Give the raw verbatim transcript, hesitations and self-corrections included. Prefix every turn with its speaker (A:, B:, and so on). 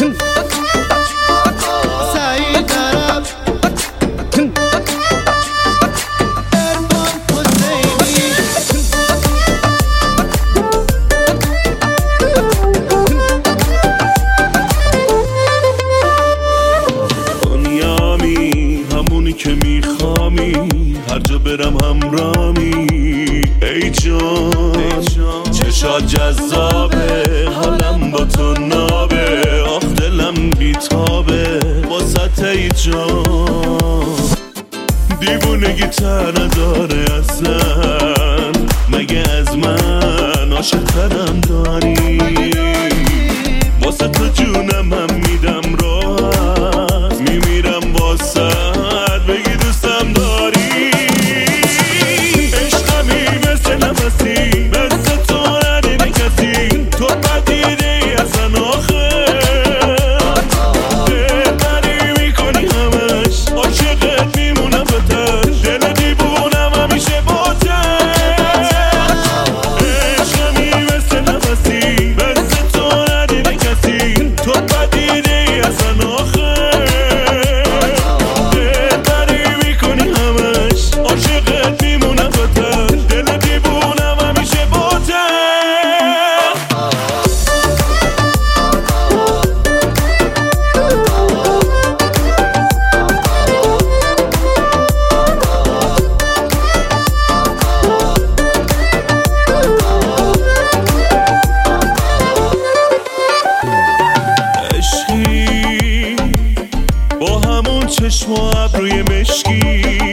A: سعید عرب ارفان حسینی
B: دنیامی همونی که میخوامی، هر جا برم همرامی. ای جان چشات جذابه، حالم با تو نابه، آخ دلم بیتابه واسه ای جان. دیوونگی تر نداره اصلا، مگه از من عاشق ترم داری؟ واسه تو جونم هم میدم راحت، میمیرم واسه بگی دوستم داری. عشقمی مثل نفسی، مثل تو ندیده کسی، تو بدیده ای اصلا آخه. دلبری میکنی همش، عاشقت میمونم بتش، دل دیوونم همیشه باته. عشقمی مثل نفسی، مثل تو ندیده کسی، تو بدیده ای اصلا آخه. دلبری میکنی همش، عاشقت میمونم بتش، دل دیوونم همیشه باته. عشقی با همون چشم و ابروی مشکی،